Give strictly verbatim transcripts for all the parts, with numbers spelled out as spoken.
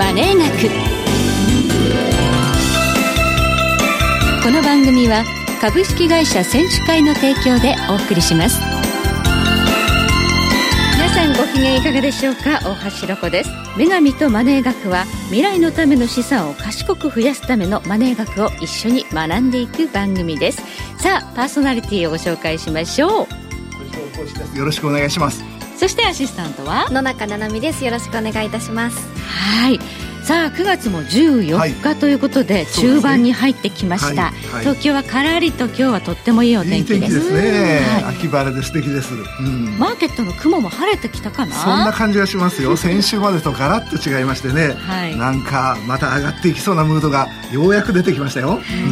マネー学。この番組は株式会社選手会の提供でお送りします。皆さんご機嫌いかがでしょうか。大橋ロコです。女神とマネー学は未来のための資産を賢く増やすためのマネー学を一緒に学んでいく番組です。さあ、パーソナリティをご紹介しましょう。 よろしくお願いします。 そしてアシスタントは野中七海です。よろしくお願いいたします。 はい。さあくがつもじゅうよっかということで、はい、中盤に入ってきました、はいはい、東京はからりと今日はとってもいいお天気です。 いい天気ですね、はい、秋晴れで素敵です、うん、 マーケットの雲も晴れてきたかな。 そんな感じがしますよ。先週までとガラッと違いましてね、はい、なんかまた上がっていきそうなムードがようやく出てきましたよ、 うん、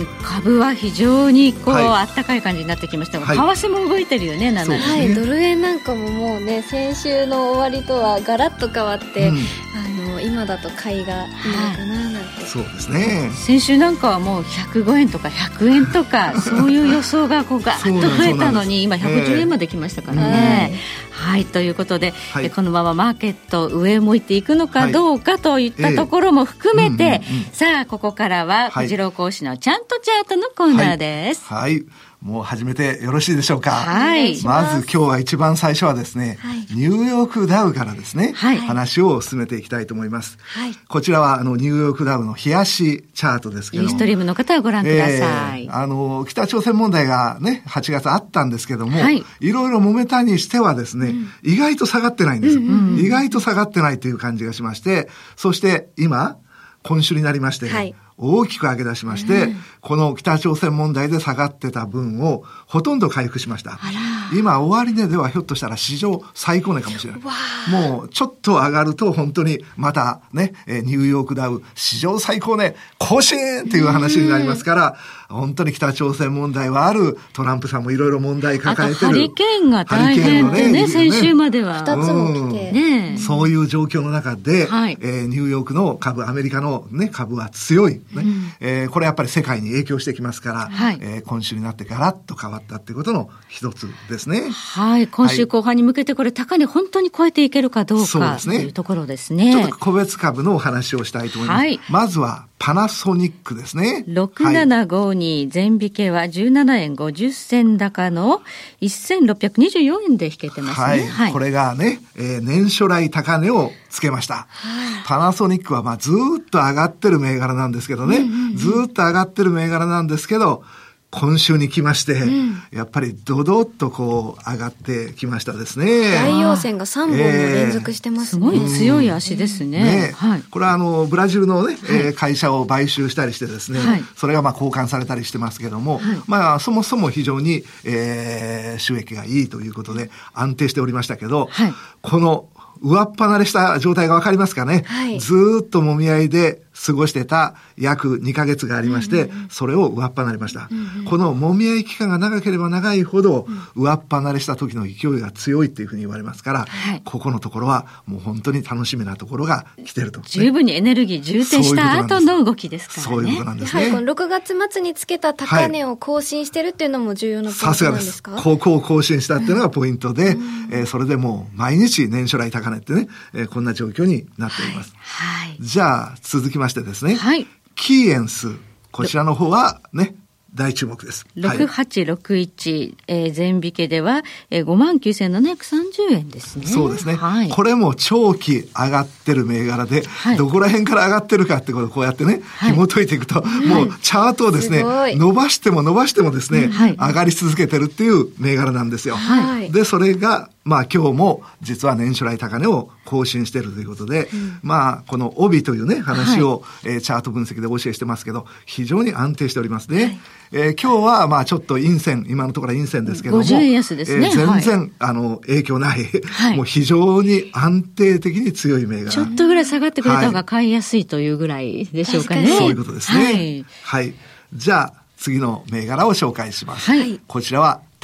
株は非常にこう、はい、あったかい感じになってきましたが、はい、為替も動いてるよね。なんだね、 はい、ドル円なんかももうね、先週の終わりとはガラッと変わって、うん、あの今だと買いがいいのかななんて、 そうですね。 先週なんかはもうひゃくごえんとかひゃくえんとかそういう予想がこうガーッと増えたのに今ひゃくじゅうえんまで来ましたからね、えー、はい、ということで、はい、このままマーケット上を向いていくのかどうかといったところも含めて、はい、えーうんうんうん、さあここからは藤郎講師のちゃんとチャートのコーナーです。 はい、はい、もう始めてよろしいでしょうか。 はい、 まず今日は一番最初はですね、はい、ニューヨークダウからですね、はい、話を進めていきたいと思います、はい、こちらはあのニューヨークダウの冷やしチャートですけども、 ユーストリームの方はご覧ください、 えー、あの北朝鮮問題がねはちがつあったんですけども、はい、いろいろ揉めたにしてはですね、うん、意外と下がってないんです、うんうんうん、意外と下がってないという感じがしまして、そして今今週になりまして、はい、大きく上げ出しまして、うん、この北朝鮮問題で下がってた分をほとんど回復しました。今終値ではひょっとしたら史上最高値かもしれない。もうちょっと上がると本当にまたね、ニューヨークダウ史上最高値更新っていう話になりますから、本当に北朝鮮問題はある。トランプさんもいろいろ問題抱えてる。 ハリケーンが大変で ね, ね先週まではふたつも来て、 うんね、そういう状況の中で、はい、えー、ニューヨークの株、アメリカの、ね、株は強い、ね、うん、えー、これやっぱり世界に影響してきますから、はい、えー、今週になってガラッと変わったっていうことの一つですね。 はい、今週後半に向けてこれ高値本当に超えていけるかどうかというところですね。 ちょっと個別株のお話をしたいと思います、はい、まずはパナソニックですね。 ろくななごに、はい、前引けはじゅうななえんごじゅっせん高のせんろっぴゃくにじゅうよんえんで引けてますね。はい。 はい、これがね、えー、年初来高値をつけました。パナソニックはまあずーっと上がってる銘柄なんですけどね、うんうんうん、ずーっと上がってる銘柄なんですけど、今週に来まして、うん、やっぱりドドッとこう上がってきましたですね。 大陽線がさんぼんも連続してますね。 えー、すごい強い足ですね。ね、 はい、これはあのブラジルのね、はい、えー、会社を買収したりしてですね、はい、それがまあ交換されたりしてますけども、はい、まあそもそも非常に、えー、収益がいいということで安定しておりましたけど、はい、この上っ離れした状態がわかりますかね、はい、ずーっと揉み合いで過ごしてた約にかげつがありまして、うんうんうん、それを上っ離れました、うんうん、この揉み合い期間が長ければ長いほど、うん、上っ離れした時の勢いが強いっていうふうに言われますから、はい、ここのところはもう本当に楽しみなところが来てると、ね、 十分にエネルギー充填した後の動きですからね。 そういうことなんですね。 やはりこのろくがつ末につけた高値を更新してるっていうのも重要なポイントなんですか。 さすがです。ここを更新したっていうのがポイントで、うん、えー、それでもう毎日年初来高値ってね、えー、こんな状況になっております、はいはい、じゃあ続きましてですね、はい、キーエンス、こちらの方はね大注目です。 ろくはちろくいち、はい、えー、前引けでは、えー、ごまんきゅうせんななひゃくさんじゅうえんですね。 そうですね、はい、これも長期上がってる銘柄で、はい、どこら辺から上がってるかってことをこうやってね、はい、紐解いていくと、はい、もうチャートをですね、す伸ばしても伸ばしてもですね、はい、上がり続けてるっていう銘柄なんですよ、はい、でそれがまあ今日も実は年初来高値を更新しているということで、うん、まあこの帯というね話を、はい、えー、チャート分析でお教えしてますけど非常に安定しておりますね、はい、えー、今日はまあちょっと陰線、今のところは陰線ですけどもごじゅうえん安ですね、えー、全然、はい、あの影響ない、はい、もう非常に安定的に強い銘柄、 ちょっとぐらい下がってくれた方が買いやすいというぐらいでしょうかね、はい、 そういうことですね、はい、はい、じゃあ次の銘柄を紹介します、はい、こちらは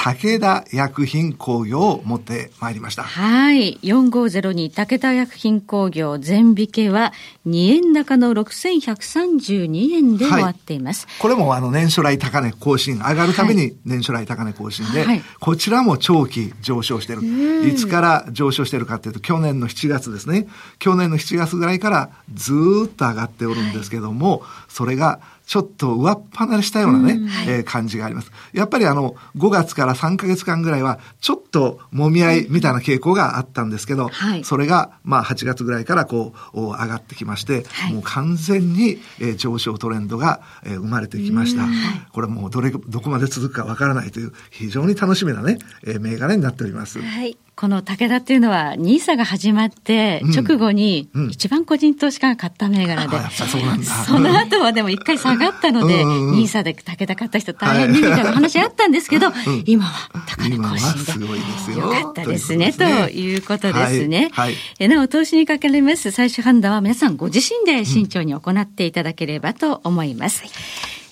武田薬品工業を持ってまいりました。 はい。よんごーぜろに武田薬品工業全引けはにえん高のろくせんひゃくさんじゅうにえんで終わっています。 はい、これもあの年初来高値更新、上がるために年初来高値更新で、はい、こちらも長期上昇している。いつから上昇しているかというと、去年のしちがつですね。去年のしちがつぐらいからずーっと上がっておるんですけども、はい、それがちょっと上っ離れしたようなね、うんはい、えー、感じがあります。やっぱりあの、ごがつからさんかげつかんぐらいは、ちょっと揉み合いみたいな傾向があったんですけど、はい、それが、まあ、はちがつぐらいからこう、上がってきまして、はい、もう完全に、えー、上昇トレンドが、えー、生まれてきました。これもうどれ、どこまで続くかわからないという、非常に楽しみなね、えー、銘柄になっております。 はい。この武田っていうのはニーサが始まって直後に一番個人投資家が買った銘柄で、うんうん、 そうなんだ。 その後はでも一回下がったので、うんうん、ニーサで武田買った人大変ねみたいな話あったんですけど、うん、今は高値更新で、すごいですよ。よかったですね、ということですね。はいはい、えなお投資にかかります最終判断は皆さんご自身で慎重に行っていただければと思います。うん、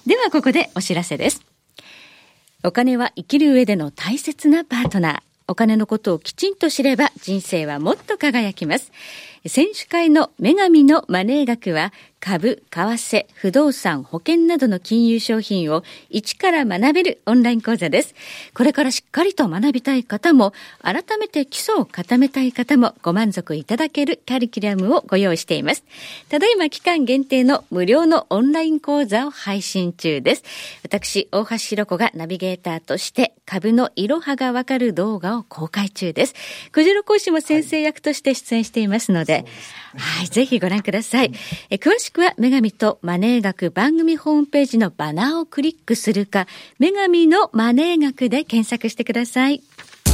ではここでお知らせです。お金は生きる上での大切なパートナー。お金のことをきちんと知れば人生はもっと輝きます。選手会の女神のマネー学は株、為替、不動産、保険などの金融商品を一から学べるオンライン講座です。これからしっかりと学びたい方も、改めて基礎を固めたい方もご満足いただけるカリキュラムをご用意しています。ただいま期間限定の無料のオンライン講座を配信中です。私、大橋ひろ子がナビゲーターとして株のいろはがわかる動画を公開中です。小次郎講師も先生役として出演していますので、はい、はい、ぜひご覧ください。え詳しくは女神とマネー学番組ホームページのバナーをクリックするか、女神のマネー学で検索してください。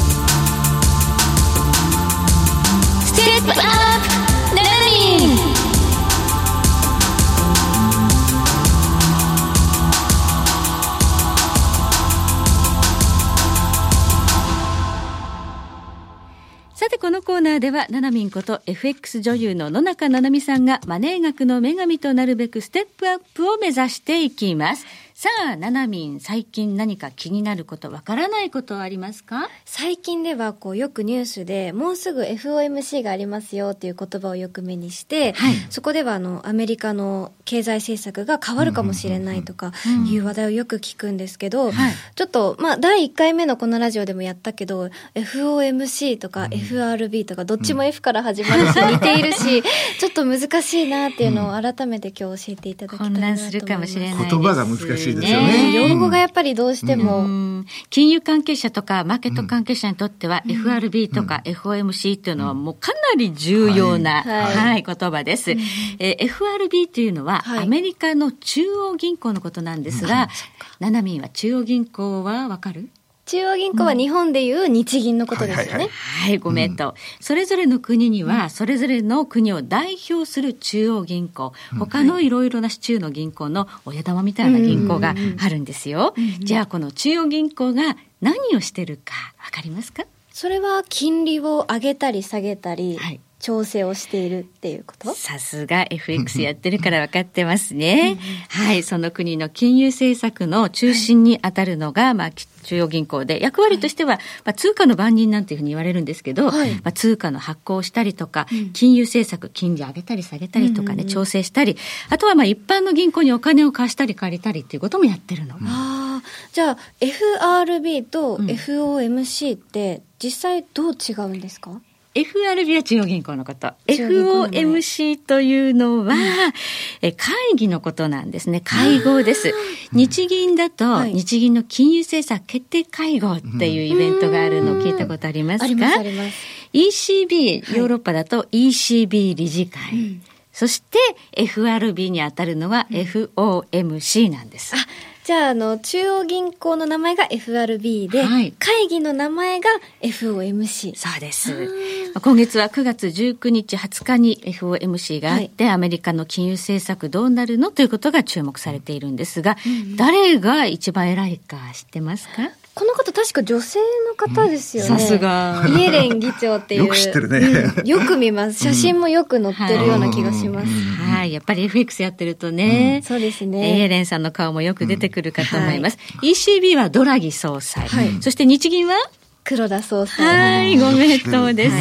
ステップアップナビさてこのコーナーではななみんこと エフエックス 女優の野中ななみさんがマネー学の女神となるべくステップアップを目指していきます。さあななみん、最近何か気になること、わからないことはありますか？ 最近ではこうよくニュースでもうすぐ エフオーエムシー がありますよっていう言葉をよく目にして、はい、そこではあのアメリカの経済政策が変わるかもしれないとかいう話題をよく聞くんですけど、うんはい、ちょっとまあだいいっかいめのこのラジオでもやったけど エフオーエムシー とか エフアールビー とかどっちも F から始まるし似ているしちょっと難しいなっていうのを改めて今日教えていただきたいなと思います。 混乱するかもしれないですね。 言葉が難しいですよね。 用語がやっぱりどうしても、うん、 金融関係者とかマーケット関係者にとっては、うん、エフアールビー とか エフオーエムシー というのはもうかなり重要な、はいはい、言葉です、うんえー、エフアールビー というのは、はい、アメリカの中央銀行のことなんですが、ななみんは中央銀行はわかる？ 中央銀行は日本でいう日銀のことですよね。 はい、はいはい、ごめんと、うん、それぞれの国にはそれぞれの国を代表する中央銀行、うん、他のいろいろな市中の銀行の親玉みたいな銀行があるんですよ、うんうんうん、じゃあこの中央銀行が何をしてるかわかりますか？ それは金利を上げたり下げたり、はい、調整をしているっていうこと？ さすが エフエックス やってるから分かってますねはい、その国の金融政策の中心に当たるのが、はいまあ、中央銀行で、役割としては、はいまあ、通貨の番人なんていうふうに言われるんですけど、はいまあ、通貨の発行をしたりとか、うん、金融政策金利上げたり下げたりとかね、うんうん、調整したり、あとはまあ一般の銀行にお金を貸したり借りたりっていうこともやってるの、うん、 あじゃあ エフアールビー と エフオーエムシー って実際どう違うんですか？ エフアールビー は中央銀行のこと。エフオーエムシー というのは、うん、え会議のことなんですね。会合です。日銀だと、はい、日銀の金融政策決定会合っていうイベントがあるのを聞いたことありますか？ありますあります。イーシービー、ヨーロッパだと イーシービー 理事会。はい、そして エフアールビー に当たるのは エフオーエムシー なんです。 あじゃあ、あの、中央銀行の名前が エフアールビー で、はい、会議の名前が エフオーエムシー。 そうです。 今月はくがつじゅうくにちはつかに エフオーエムシー があって、はい、アメリカの金融政策どうなるのということが注目されているんですが、うん、誰が一番偉いか知ってますか？ この方確か女性の方ですよね。 さすがイエレン議長っていう。 よく知ってるね、 うん、よく見ます。写真もよく載ってるような気がします。うん、 はい、やっぱり エフエックス やってるとね、 うん、そうですね。 イエレンさんの顔もよく出てくるかと思います。うんはい、イーシービー はドラギ総裁、はい、そして日銀は黒田総裁。 はい、ご名答です。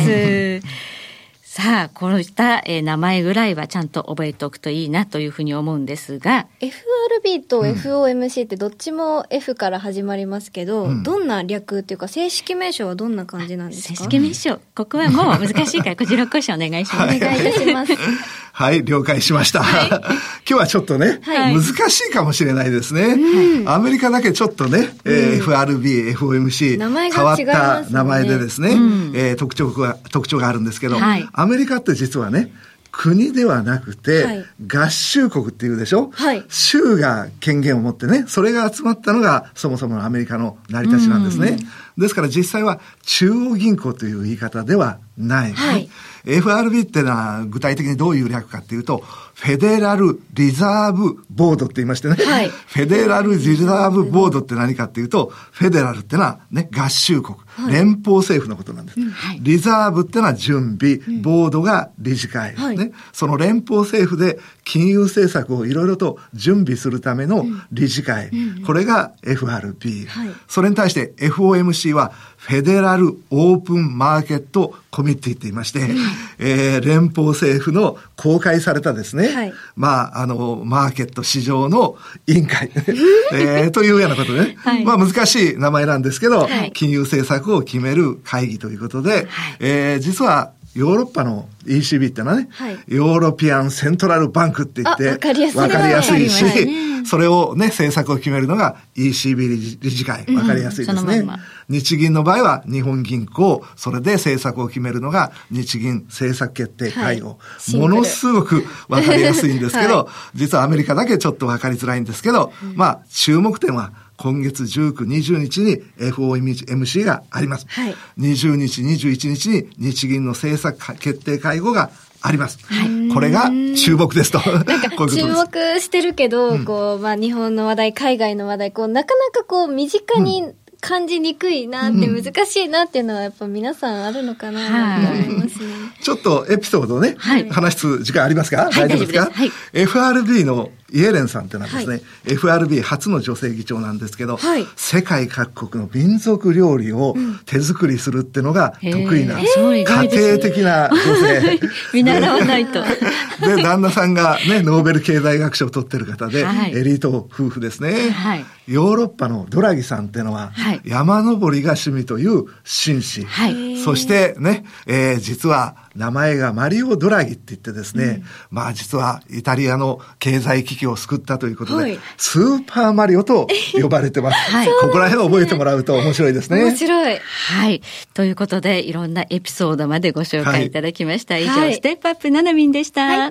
はいさあ、こういった、えー、名前ぐらいはちゃんと覚えておくといいなというふうに思うんですが、 エフアールビー と エフオーエムシー ってどっちも F から始まりますけど、うん、どんな略っていうか正式名称はどんな感じなんですか？ 正式名称、ここはもう難しいからこちらこそお願いします。 お願いいたしますはい、了解しました、はい、今日はちょっとね、はい、難しいかもしれないですね、うん、アメリカだけちょっとね、えーうん、エフアールビー、エフオーエムシー名前変わった名前でですね、 うんえー、特徴が特徴があるんですけど、 はい、 アメリカって実はね国ではなくて、はい、合衆国っていうでしょ、 はい、 州が権限を持ってね、それが集まったのがそもそものアメリカの成り立ちなんですね。ですから実際は中央銀行という言い方ではない。 はい、 エフアールビー ってのは具体的にどういう略かっていうと、フェデラルリザーブボードって言いましてね、 はい、 フェデラルリザーブボードって何かっていうと、フェデラルってのはね、合衆国、はい、連邦政府のことなんです。 うんはい、 リザーブってのは準備、うん、ボードが理事会、 はいね、その連邦政府で金融政策をいろいろと準備するための理事会、うんうん、これが エフアールビー、はい、それに対して エフオーエムシー はフェデラルオープンマーケットコミッティって言いまして、うんえー、連邦政府の公開されたですね、はい、まあ、あの、マーケット市場の委員会、えー、というようなことでね、はい、まあ難しい名前なんですけど、はい、金融政策を決める会議ということで、はいえー、実はヨーロッパの イーシービー ってのはね、はい、ヨーロピアンセントラルバンクって言って、 わかりやすい。 わかりやすいし、ね、それをね、政策を決めるのが イーシービー 理事会。わかりやすいですね、うんまま。日銀の場合は日本銀行、それで政策を決めるのが日銀政策決定会合。はい、ものすごくわかりやすいんですけど、はい、実はアメリカだけちょっとわかりづらいんですけど、うん、まあ、注目点は、今月じゅうく、にじゅうにちに エフオーエムシー があります。 はい、 にじゅうにち、にじゅういちにちに日銀の政策決定会合があります。はい、これが注目ですと。 なんかこういうことです。注目してるけど、うん、こう、まあ日本の話題、海外の話題、こう、なかなかこう、身近に、うん感じにくいなって、難しいなっていうのはやっぱ皆さんあるのかなと思いますね。 ちょっとエピソードね、はい、話す時間ありますか？ はい、 大丈夫ですか？ はい、 エフアールビー のイエレンさんってのはですね、はい、エフアールビー 初の女性議長なんですけど、はい、世界各国の民族料理を手作りするってのが得意な、うん、家庭的な女性。 見習わないと。 で、旦那さんがね、ノーベル経済学賞を取ってる方で、はい、エリート夫婦ですね。はい、ヨーロッパのドラギさんってのは、はい、山登りが趣味という紳士。はい、そしてね、えー、実は名前がマリオ・ドラギって言ってですね、うん、まあ実はイタリアの経済危機を救ったということで、はい、スーパーマリオと呼ばれてます。はい、ここら辺を覚えてもらうと面白いですね。 面白い。 はい。ということで、いろんなエピソードまでご紹介いただきました。はい、以上、 はい、 ステップアップななみんでした。はい、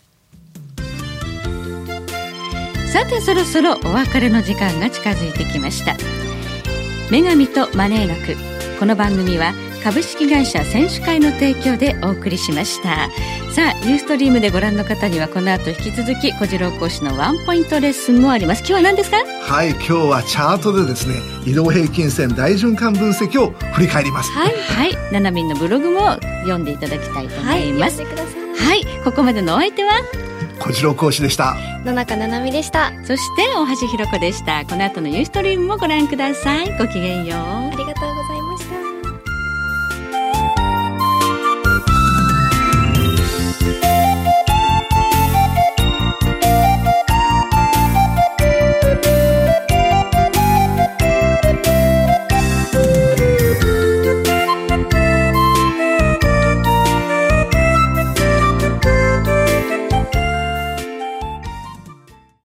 さて、そろそろお別れの時間が近づいてきました。女神とマネー学。この番組は株式会社選手会の提供でお送りしました。さあ、ユーストリームでご覧の方にはこの後引き続き小次郎講師のワンポイントレッスンもあります。今日は何ですか？ はい、今日はチャートでですね、移動平均線大循環分析を振り返ります。 はい、はい、ななみんのブログも読んでいただきたいと思います。 はい、読んでください。 はい、ここまでのお相手は小次郎講師でした。 野中ななみでした。 そして大橋ひろ子でした。この後のユーストリームもご覧ください。ごきげんよう。 ありがとうございました。